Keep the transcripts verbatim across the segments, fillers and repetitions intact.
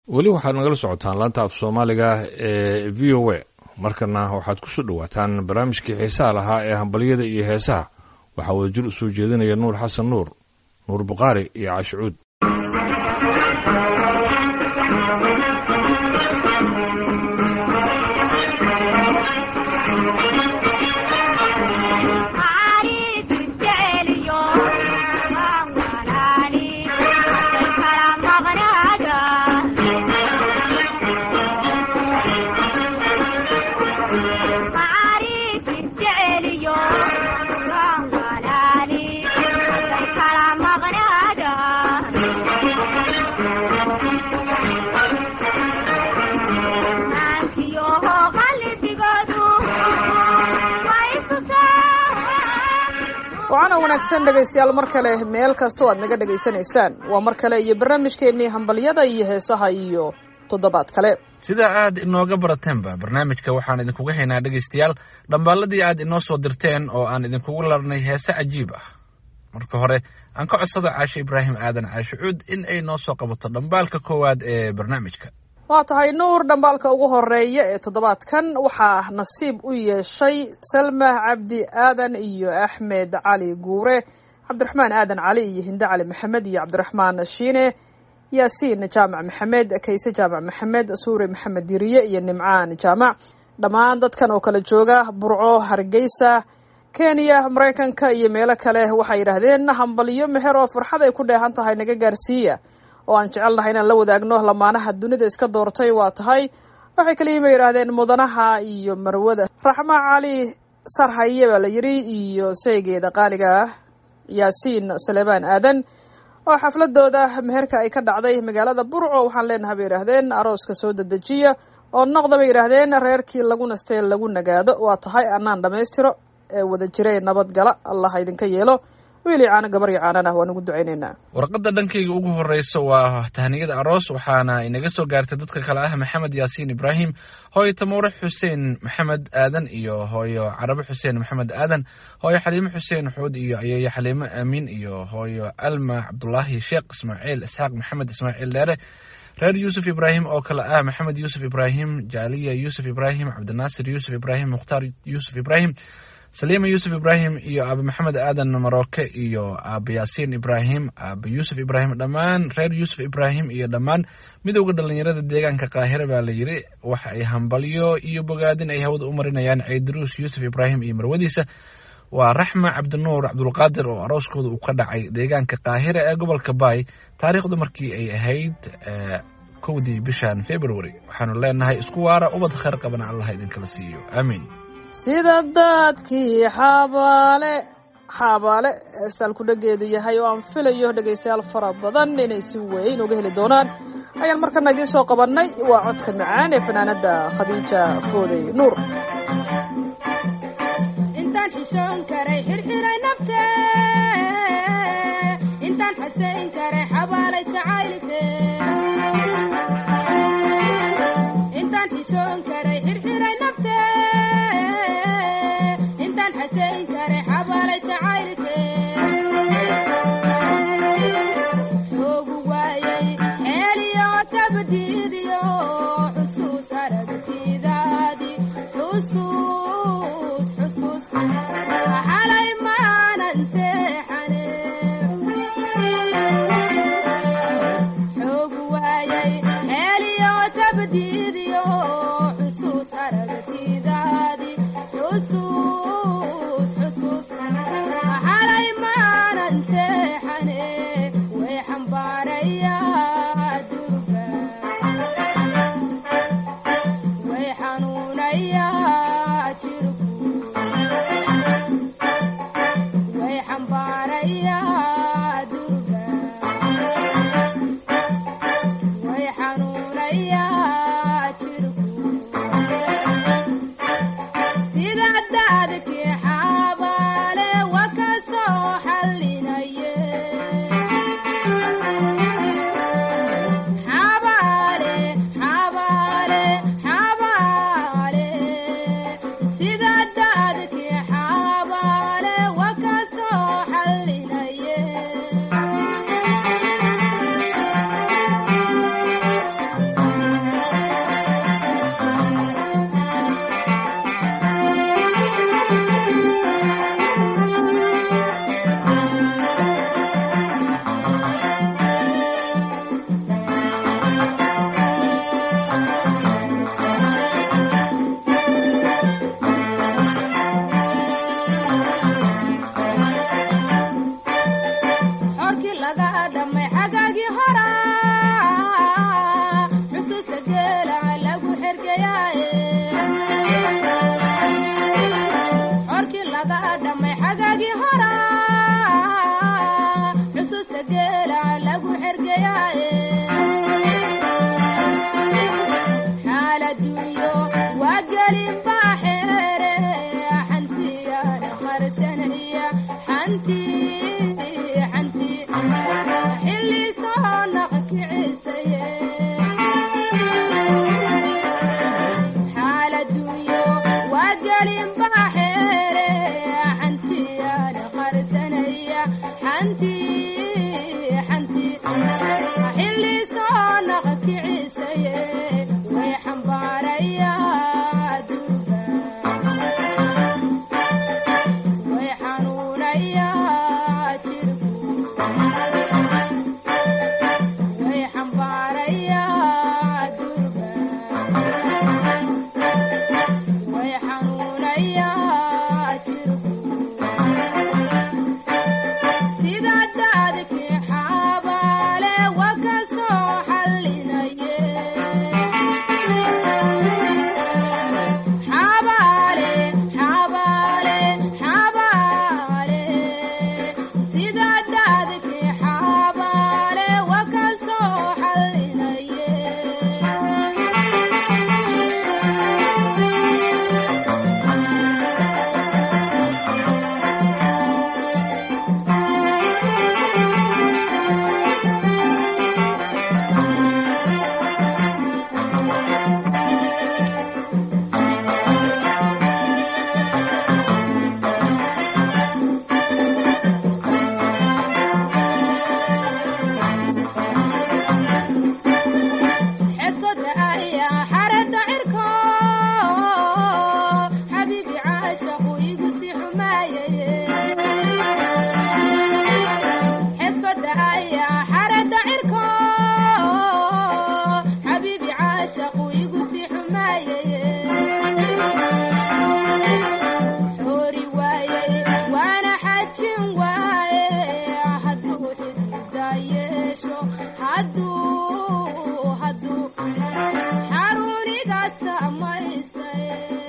weli waxaad nagala socotaan laanta af Soomaaliga ee V O A markana waxaad ku soo dhawaataan barnaamijkii xiisaha lahaa ee hambaliyada iyo heesaha waxa uu jir soo jeedinaya Nuur Xasan Nuur Nuur Buqaari iyo Caashuud waxaana wanaagsan dhagaystayaal mar kale meel kasta oo aad naga dhageysanaysaan waa mar kale iyo barnaamijkeennii hambalyada iyo heesaha iyo toddobaad kale sida aad inooga barateenba barnaamijka waxaan idinkuga haynaa dhagaystayaal dhambaaladii aad inoo soo dirteen oo aan idinkugu larnay heese cajiib ah marka hore aan ka codsado Caashe Ibraahim Aadan Caashuud in ay noo soo qabato dhambaalka koowaad ee barnaamijka waa tahay Nuur dhambaalka ugu horeeya ee toddobaadkan waxaa nasiib u yeeshay Salma Cabdi Aadan iyo Axmed Cali Guure Cabdiraxmaan Aadan Cali iyo Hinda Cali Maxamed iyo Cabdiraxmaan Shiine Yaasiin Jaamac Maxamed Kayse Jaamac Maxamed Suure Maxamed Diriye iyo Nimcaan Jaamac dhammaan dadkan oo kala jooga Burco Hargeysa Kenya Mareykanka iyo meelo kale waxay yiraahdeen hambaliyo meher oo farxad ay ku dheehan tahay naga gaarsiiya oo aan jecelnahay inaan la wadaagno lamaanaha dunida iska doortay waa tahay waxay kaliya yiraahdeen mudanaha iyo marwada Raxma Cali Sarhaye baa la yiri iyo saygeeda qaaliga Yaasiin Salebaan Aadan oo xafladooda meherka ay ka dhacday magaalada Burco waxaan leenahay bay yiraahdeen arooska soo dadejiya oo noqdo bay yiraahdeen reerkii lagu nastay lagu nagaado waa tahay anaan dhameystiro ee wada jiray nabad gala Allah idinka yeelo wiili aan gabar yacaanana waan ugu duceyneynaa warqadda dhankayga ugu horeysa waa tahniyada aroos waxaana inaga soo gaartay dadka kale ah Maxamed Yaasiin Ibraahim hooyo Tamoore Xuseen Maxamed Aadan iyo hooyo Carabi Xuseen Maxamed Aadan hooyo Xaliime Xuseen Xuud iyo ayeeyo Xaliime Aamin iyo hooyo Alma Cabdullaahi Sheekh Ismaaciil Isxaaq Maxamed Ismaaciil Dheere reer Yuusuf Ibraahim oo kale ah Maxamed Yuusuf Ibraahim Jaaliya Yuusuf Ibraahim Cabdinaasir Yuusuf Ibraahim Mukhtaar Yuusuf Ibraahim Saliima Yuusuf Ibraahim iyo Abu Maxamed Aadan Marooke iyo Abu Yaasiin Ibraahim Abu Yuusuf Ibraahim dhammaan reer Yuusuf Ibraahim iyo dhammaan midowga dhalinyarada deegaanka Qaahira baa la yiri waxa ay hambalyo iyo bogaadin ay hawada u marinayaan Ciidruus Yuusuf Ibraahim iyo marwadiisa waa Raxma Cabdinuur Cabdulqaadir oo arooskooda uu ka dhacay deegaanka Qaahira ee gobolka Bay taariikhdu markii ay ahayd kowdii bishan February waxaanu leenahay isku waara ubad khayr qabana Allah idinkala siiyo aamin sida dadkii xabaale xabaale asal ku dhageedu yahay oo aan filayo dhageystayaal fara badan inay si weyn uga heli doonaan ayaan markana idin soo qabanay waa codka macaan ee fanaanada Khadiija Foodey Nuur intaan xishoon karay xirxiray nafte intaan xasayn karay xabaale jacaylke intaan xishoon karay xirxiray nafte حسين كاري حبالي شعايرتي شوقو وايي حيالي يعتبديديو حسوس هرقتي ذادي حسوس حسوس حالي ما ننسي حنين شوقو وايي حيالي يعتبديديو حسوس هرقتي ذادي حسوس Yeah. durba way xanuunayaa jirku sida daadkii xabaale waa ka soo xallinaye xabaale xabaale xabaale sida daadkii xabaale waa ka soo xallinaye xeskoda ayaa xarada cirko xabiibi caashaqu igu sii xumaayay xeskoda ayaa xarada cirko xabiibi caashaqu igu sii xumaayay xoori waayay waana xajin waaye hadduu xidida yeesho hadduu hadduu xaruniga samaystay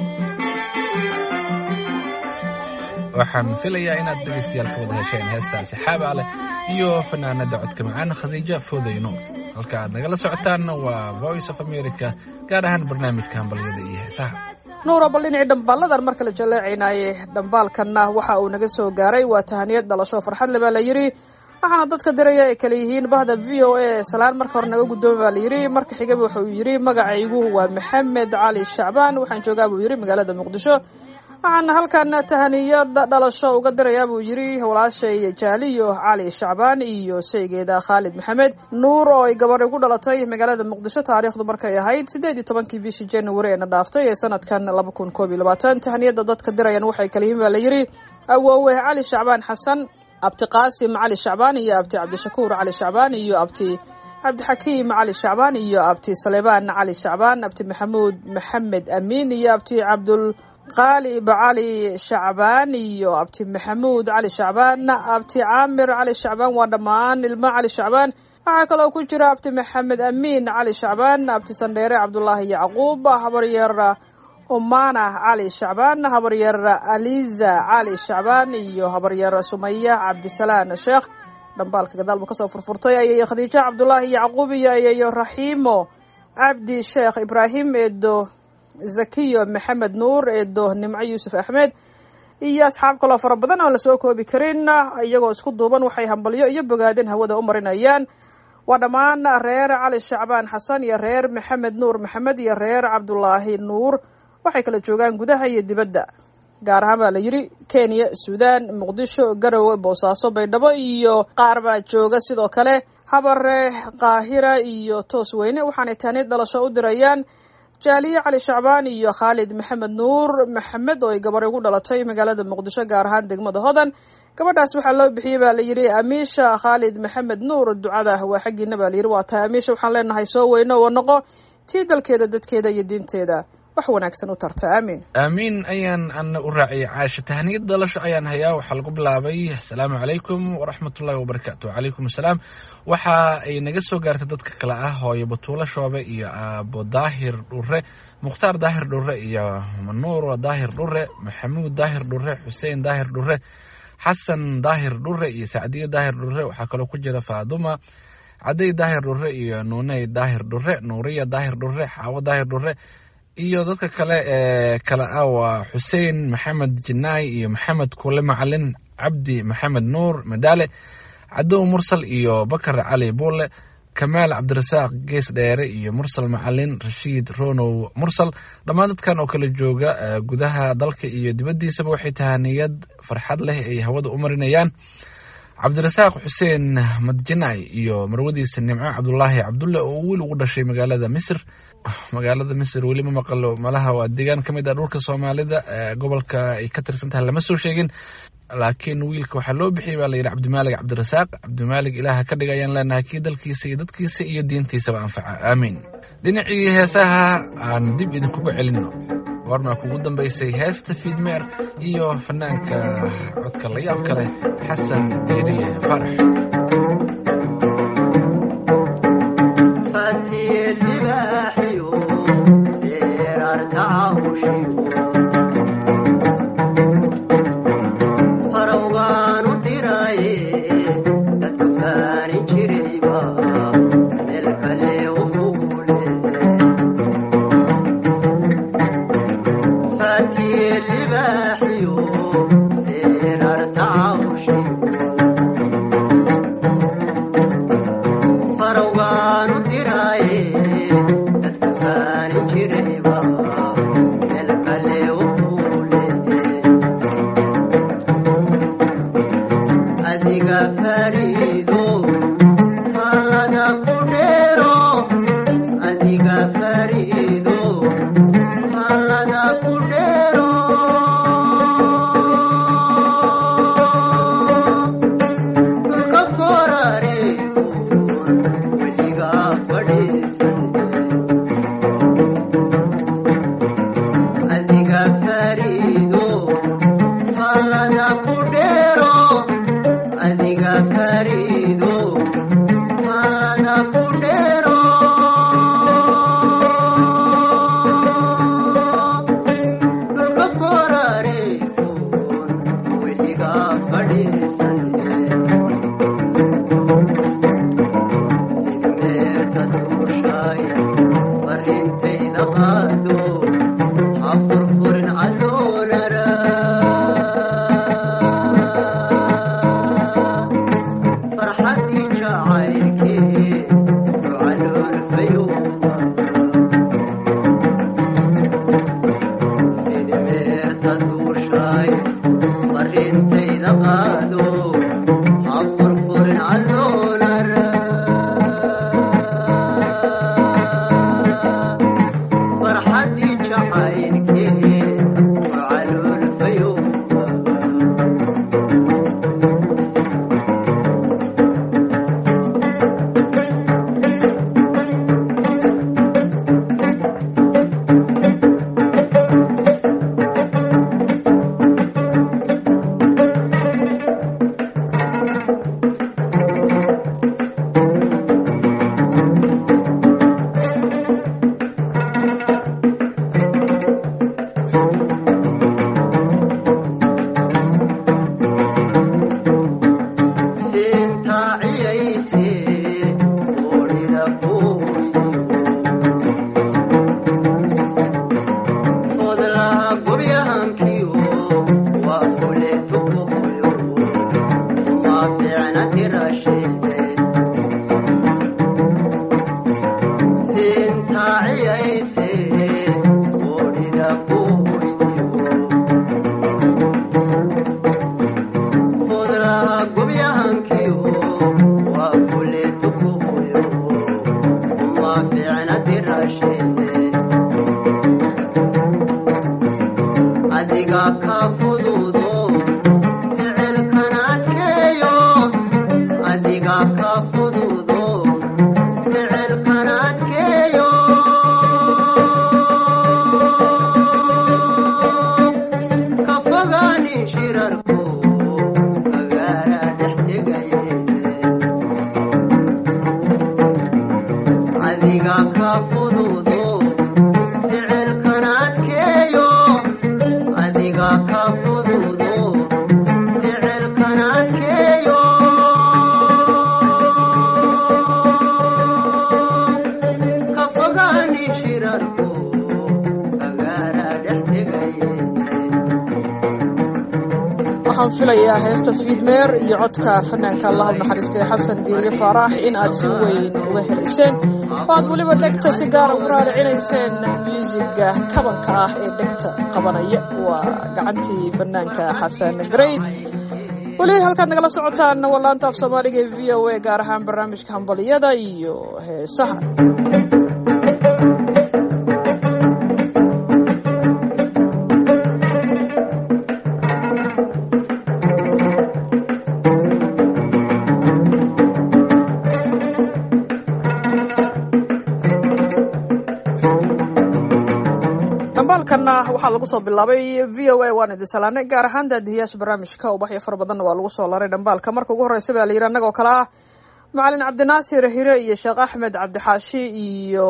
waxaan filayaa inaad dhegaystayaal ka wada hesheen heestaasi xaaba leh iyo fanaanada codka macaan khadiija fooday nuur halka aad nagala socotaanna waa voice of america gaar ahaan barnaamijka hambalyada iyo heesaha nuura bal dhinacii dhambaaladan mar kale jaleecaynaaye dhambaalkanna waxa uu naga soo gaaray waa tahaniyad dhalasho farxad le baa la yidhi waxaana dadka diraya ay kale yihiin bahda v o a salaan marka hore naga guddooma baa la yidhi marka xigaba wuxuu yidhi magacaygu waa maxamed cali shacbaan waxaan joogaa buu yidhi magaalada muqdisho waxaana halkan tahaniyada dhalasho uga dirayaa buu yidhi walaashay jaaliyo cali shacbaan iyo sheygeeda khaalid maxamed nuur oo ay gabar igu dhalatay magaalada muqdisho taariikhdu markay ahayd sideed iyo tobankii bishii january eena dhaaftay ee sanadkan laba kun koob iyo labaatan tahaniyada dadka dirayan waxay kala yihiin baa la yidhi awoowe cali shacbaan xasan abti qaasim cali shacbaan iyo abti cabdishakuur cali shacbaan iyo abti cabdixakiim cali shacbaan iyo abti saleebaan cali shacbaan abti maxamuud maxamed amiin iyo abti cabdul qaalib cali shacbaan iyo abti maxamuud cali shacbaan abti caamir cali shacbaan waa dhammaan ilmo cali shacbaan waxaa kaloo ku jira abti maxamed amiin cali shacbaan abti sandheere cabdulaahi yacquub habaryar umana cali shacbaan habaryar aliza cali shacbaan iyo habaryar sumaya cabdisalaan sheekh dhambaalka gadaalbu kasoo furfurtay ayayo khadiijo cabdulaahi yacquub iyo ayayo raxiimo cabdi sheekh ibraahim eedo zakiyo maxamed nuur eedo nimco yuusuf axmed iyo asxaab kaloo fara badan oon lasoo koobi karin iyagoo isku duuban waxay hambalyo iyo bogaadin hawada u marinayaan waa dhammaan reer cali shacbaan xasan iyo reer maxamed nuur maxamed iyo reer cabdulaahi nuur waxay kala joogaan gudaha iyo dibadda gaar ahaan baa la yidhi kenya suudaan muqdisho garowe boosaaso baydhabo iyo qaar baa jooga sidoo kale habare qaahira iyo toos weyne waxaanay taanid dhalasho u dirayaan jaaliye cali shacbaan iyo khaalid maxamed nuur maxamed oo ay gabar ugu dhalatay magaalada muqdisho gaar ahaan degmada hodan gabadhaas waxaa loo bixiyey baa la yidhi amiisha khaalid maxamed nuur ducada waa xaggiina baa la yidhi waa tahay amiisha waxaan leenahay soo weyno oo noqo tii dalkeeda dadkeeda iyo diinteeda wax wanaagsan u tarta aamiin aamiin ayaan ana u raaciyay caasha tahniyad dhalasho ayaan hayaa waxaa lagu bilaabay asalaamu calaykum waraxmatullahi wabarakaatu wacalaykum asalaam waxa ay naga soo gaartay dadka kale ah hooyo batuulo shoobe iyo aabo daahir dhure mukhtaar daahir dhure iyo manuur daahir dhure maxamuud daahir dhure xuseen daahir dhure xasan daahir dhure iyo sacdiye daahir dhure waxaa kaloo ku jira faaduma caday daahir dhure iyo nuuney daahir dhure nuuriya daahir dhure xaawo daahir dhure iyo dadka kale ee kale ah waa xuseen maxamed jinaay iyo maxamed kule macalin cabdi maxamed nuur madaale cadow mursal iyo bakar cali buule kamaal cabdirasaaq gees dheere iyo mursal macalin rashiid ronow mursal dhammaan dadkan oo kala jooga gudaha dalka iyo dibaddiisaba waxay tahaniyad farxad leh ay hawada u marinayaan cabdirasaaq xuseen madjinaay iyo marwadiisa nimco cabdulaahi cabdulle oo wiil ugu dhashay magaalada misr magaalada misr weli ma maqalo malaha waa deegaan ka mid ah dhulka soomaalida gobolka ay ka tirsan tahay lama soo sheegin laakiin wiilka waxaa loo bixiyay baa layidhi cabdimaalig cabdirasaaq. cabdimaalig ilaaha ka dhiga ayaan leenahay kii dalkiisa iyo dadkiisa iyo diintiisaba anfaca, aamiin. dhinacii heesaha aan dib idinkugu celinno. goormaa kugu dambaysay heesta fiidmeer iyo fanaanka codka la yaabka leh xasan deeriye farax. filayaa heesta fiidmeer iyo codka fanaanka allah u naxariistay xasan diiriye faarax in aad si weyn uga helayseen oo aad weliba dhegta si gaara u raaricinayseen muusiga kabanka ah ee dhegta qabanaya. waa gacantii fanaanka xasan greyd. weli halkaad nagala socotaan waa laanta af soomaaliga ee v o a, gaar ahaan barnaamijka hambaliyada iyo heesaha. dhambaalkanna waxaa lagu soo bilaabay v o a waan idin salaanay gaar ahaan daadihiyaasha barnaamijka ubaxyo fara badanna waa lagu soo laray dhambaalka marka ugu horreysa baa la yidhi annagoo kale ah macalin cabdinaasir hire iyo sheekh axmed cabdixaashi iyo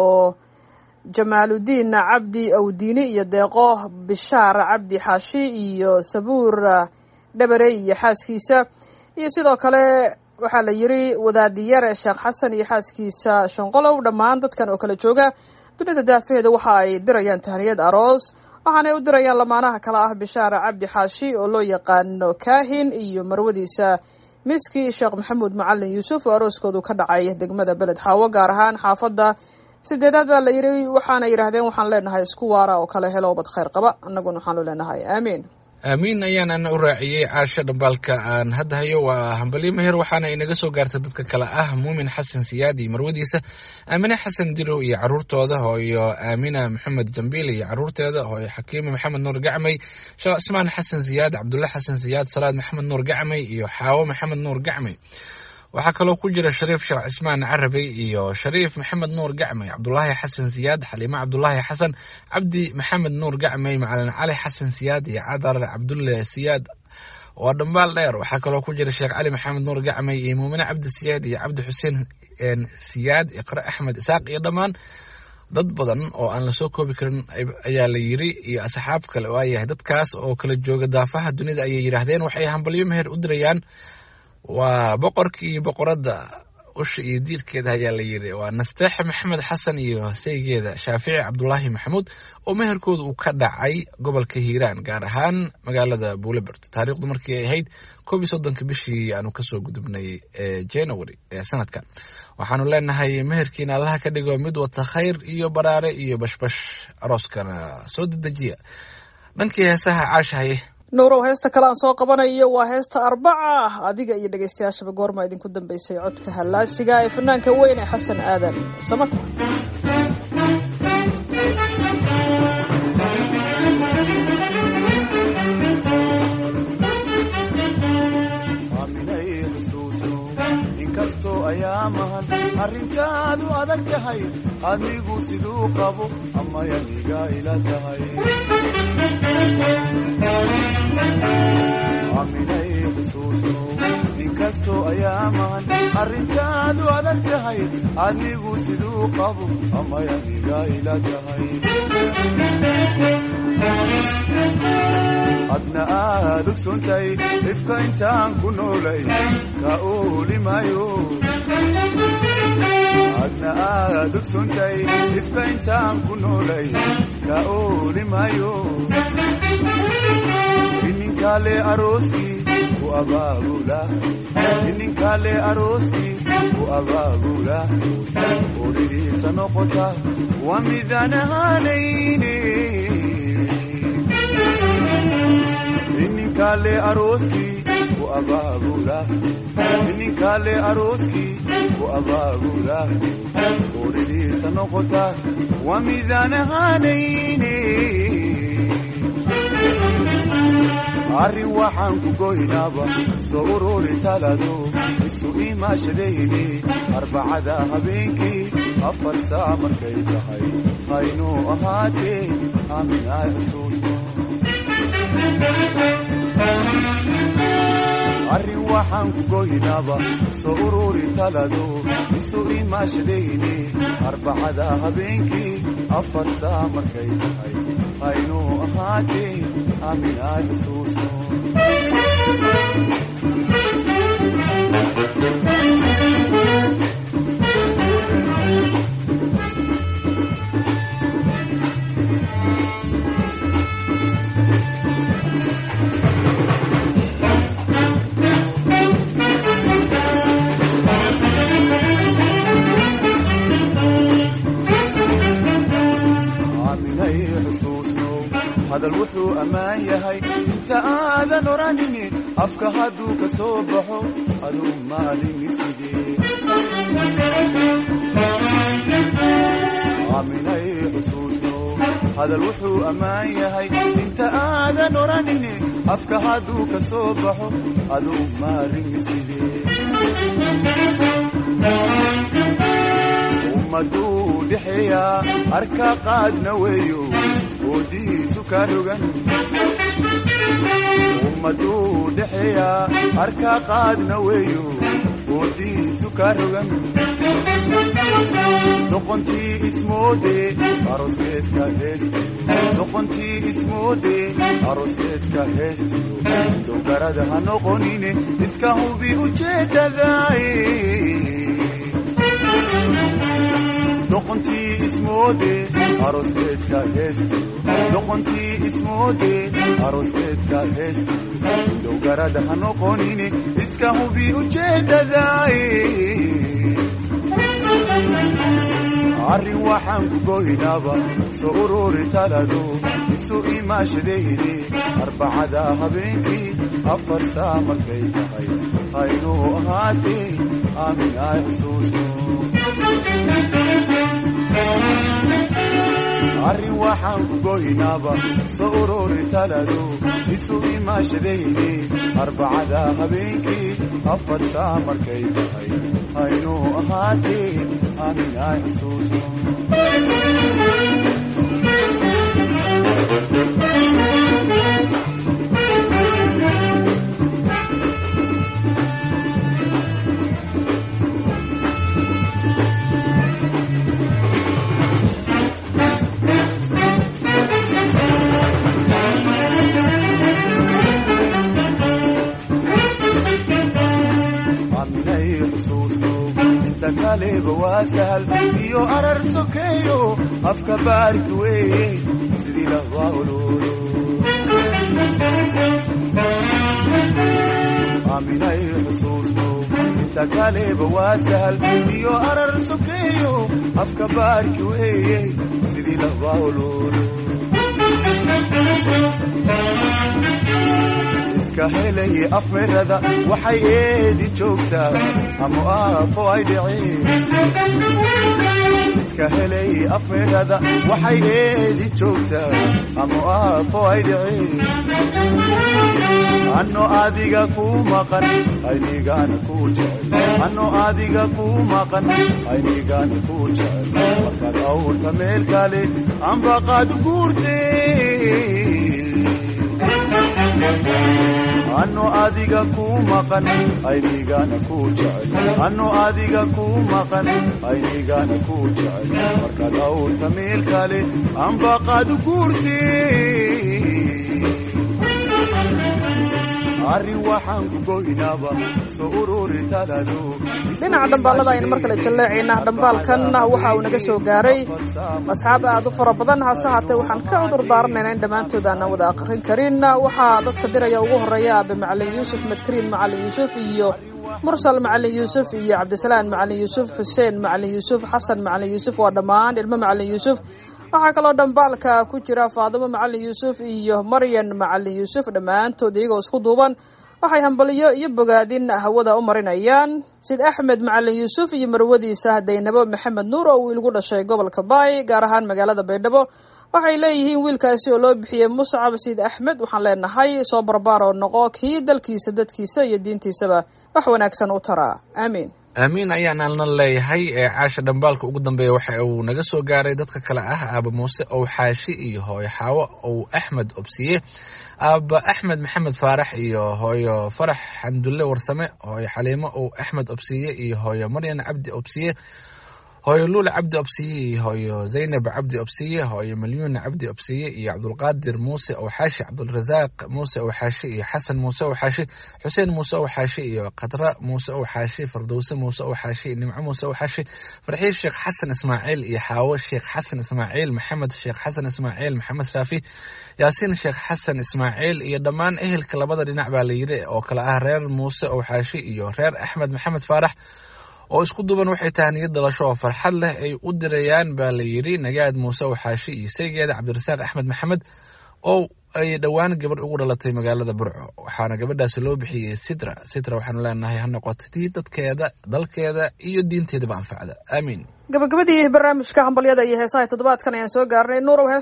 jamaaludiin cabdi awdiini iyo deeqo bishaar cabdi xaashi iyo sabuur dhabarey iyo xaaskiisa iyo sidoo kale waxaa la yidhi wadaadiyare sheekh xasan iyo xaaskiisa shanqolow dhammaan dadkan oo kala jooga dunida daafaheeda waxa ay dirayaan tahniyad aroos waxaanay u dirayaan lamaanaha kale ah bishaar cabdi xaashi oo loo yaqaano kaahin iyo marwadiisa miski sheekh maxamuud macalin yuusuf oo arooskoodu ka dhacay degmada beled xaawo gaar ahaan xaafadda sideedaad baa la yidhi waxaana yidhaahdeen waxaan leenahay isku waara oo kale helo bad khayr qaba annaguna waxaanu leenahay aamiin aamiin ayaanana u raaciyey caasho dhambaalka aan hadda hayo waa hambalyo meher waxaana inaga soo gaartay dadka kale ah muumin xasan siyaad iyo marwadiisa aamine xasan dirow iyo caruurtooda hooyo aamina maxamed jambiil iyo caruurteeda hooyo xakiime maxamed nuur gacmay sheekh cismaan xasan siyaad cabdulle xasan siyaad salaad maxamed nuur gacmay iyo xaawo maxamed nuur gacmay waxaa kaloo ku jira shariif sheekh cismaan carabey iyo shariif maxamed nuur gacmay cabdulaahi xasan siyaad xaliime cabdulaahi xasan cabdi maxamed nuur gacmay macalin cali xasan siyaad iyo cadar cabdulle siyaad waa dhambaal dheer waxaa kaloo ku jira sheekh cali maxamed nuur gacmay iyo muumine cabdi siyaad iyo cabdi xuseen siyaad iqre axmed isaaq iyo dhammaan dad badan oo aan lasoo koobi karin ayaa la yiri iyo asxaab kale waayahay dadkaas oo kala jooga daafaha dunida ayay yidhaahdeen waxay hambalyo meher u dirayaan waa boqorkii boqoradda usha iyo diirkeeda ayaa la yidhi waa nasteexe maxamed xasan iyo saygeeda shaafici cabdulaahi maxamuud oo meherkooda uu ka dhacay gobolka hiiraan gaar ahaan magaalada buulebert taariikhdu markii ay ahayd koob iyo soddonka bishii aanu kasoo gudubnay ee january ee sanadka waxaanu leenahay meherkiina allaha ka dhigo mid wata khayr iyo baraare iyo bashbash arooskana soo dedejiya dhankii heesaha caashahay nuurow heesta kale aan soo qabanayo waa heesta arbaca adiga iyo dhegaystayaashaba goorma idinku dambeysay codka hallaasiga ee fanaanka weyn ee xasan aadan samaka aaminay xusuuso inkastoo ayaamahan arrinkaadu adag tahay adigu siduu qabo ama yaniga ila tahay aaminay xusuuso inkastoo ayaamahan arrintaadu adag tahay adigu siduu qabo ama yaniga ila tahay adna aad ogsontay dhibka intaan ku noolay ka oolimayo adna aad ogsontay dhibka intaan ku noolay ka oolimayo ininkale arooskii ku abaabulahay ininkale arooskii ku abaabulahay orihiisa noqota waa midaan ahaanayne ininkale arooskii ku abaabulahay ininkale arooskii ku abaabulahay orihiisa noqota waa midaan ahaanayne arrin waxaan ku goynaaba soo ururi talado isu imaashadayni arbacada habeenkii afar saac markay tahay haynuu ahaatee aaminay xusuusto arrin waxaan ku goynaaba soo ururi talado isu imaashadayni arbacada habeenkii afar saac markay tahay haynuu ahaatee aaminay xusuusto hadal wuxuu ammaan yahay inta aadan oranini afka hadduu ka soo baxo aduu maalini sidee aaminay xusuuso hadal wuxuu ammaan yahay inta aadan oranini afka hadduu ka soo baxo aduu maalini sidee ummaduu dhexeeyaa arka qaadna weeyo oodiisu ka rogan ummaduu dhexeeya arkaa qaadna weeyo oodiisu ka rogan doqontii ismoode aroskeedka heestiyo doqontii ismoode aroskeedka heestiyo dogarada ha noqonine iska hubi ujeedadaay doqontii ismoode aroskeedka heestiyo doqontii ismoode aroskeedka heestiyo dogarada ha noqonine iska hubi ujeedadaay arrin waxaan ku goynaaba soo ururi talado isu imaashadayne arbacada habeenkii afartaa markay tahay haynuu ahaatee aamin ay xusuuso arrin waxaan ku goynaaba soo ururi talado isu imaashadayne arbacada habeenkii afartaa markay tahay haynuu ahaatee aamin ay xusuuso kaleba waa sahal iyo arar sokeeyo afka baarki weeye sidii lahwaa ololo aaminay xusuusto inta kaleba waa sahal iyo arar sokeeyo afka baarki weeye sidii lahwaa ololo iska helay afmerada waxay eedi joogtaa ama aafo ay dhiceen iska helay afmerada waxay eedi joogtaa ama aafo ay dhiceen anno adiga ku maqan aynigana ku jecel anno adiga ku maqan aynigana ku jecel markaad awrta meel kale anbaqaad guurtee anno adiga ku maqan aynigana ku jecel anno adiga ku maqan aynigana ku jecel markaad awrta meel kale anbaqaad guurtee arrin waxaan ku goynaaba soo ururi talado dhinaca dhambaalada aynu mar kale jalleecaynaa dhambaalkan waxa uu naga soo gaaray asxaab aad u fara badan hase haatee waxaan ka cudur daaranaynaa in dhammaantood aanan wada aqrin karin waxaa dadka diraya ugu horeeya aabe macalin yuusuf madkariin macalin yuusuf iyo mursal macalin yuusuf iyo cabdisalaan macalin yuusuf xuseen macalin yuusuf xasan macalin yuusuf waa dhammaan ilmo macalin yuusuf waxaa kaloo dhambaalka ku jira faadimo macalin yuusuf iyo maryan macalin yuusuf dhammaantood iyagoo isku duuban waxay hambaliyo iyo bogaadin hawada u marinayaan sid axmed macalin yuusuf iyo marwadiisa daynabo maxamed nuur oo wiil gu dhashay gobolka baay gaar ahaan magaalada baydhabo waxay leeyihiin wiilkaasi oo loo bixiyey muscab sid axmed waxaan leenahay soo barbaar oo noqo kii dalkiisa dadkiisa iyo diintiisaba wax wanaagsan u taraa aamiin aamiin ayaanalna leeyahay ee caasha dhambaalka ugu dambeeya waxa uu naga soo gaaray dadka kale ah aaba muuse ow xaashi iyo hooyo xaawo ow axmed obsiye aaba axmed maxamed faarax iyo hooyo farax xandulle warsame hooyo xaliimo ow axmed obsiye iyo hooyo maryan cabdi obsiye hooyo luula cabdi obsiye iyo hooyo zaynab cabdi obsiye hooyo malyuun cabdi obsiye iyo cabdulqaadir muuse ow xaashi cabdulrasaaq muuse ow xaashi iyo xasan muuse ow xaashi xuseen muuse ow xaashi iyo qadra muuse ow xaashi fardowse muuse ow xaashi nimco muuse ow xaashi farxiis sheekh xasan ismaaciil iyo xaawo sheekh xasan ismaaciil maxamed sheekh xasan ismaaciil maxamed shaafi yaasiin sheekh xasan ismaaciil iyo dhammaan ehelka labada dhinac baa la yidhi oo kale ah reer muuse ow xaashi iyo reer axmed maxamed faarax oo isku duban waxay tahay niyad dhalasho oo farxad leh ay u dirayaan baa la yidhi nagaad muuse ow xaashi iyo saygeeda cabdirasaaq axmed maxamed oo ay dhowaan gabadh ugu dhalatay magaalada burco waxaana gabadhaasi loo bixiyey sitra sitra waxaanu leenahay ha noqotay dadkeeda dalkeeda iyo diinteedaba anfacda aamiin gabagabadii barnaamijka hambalyada iyo heesaha toddobaadkan ayaan soo gaarnay nuurow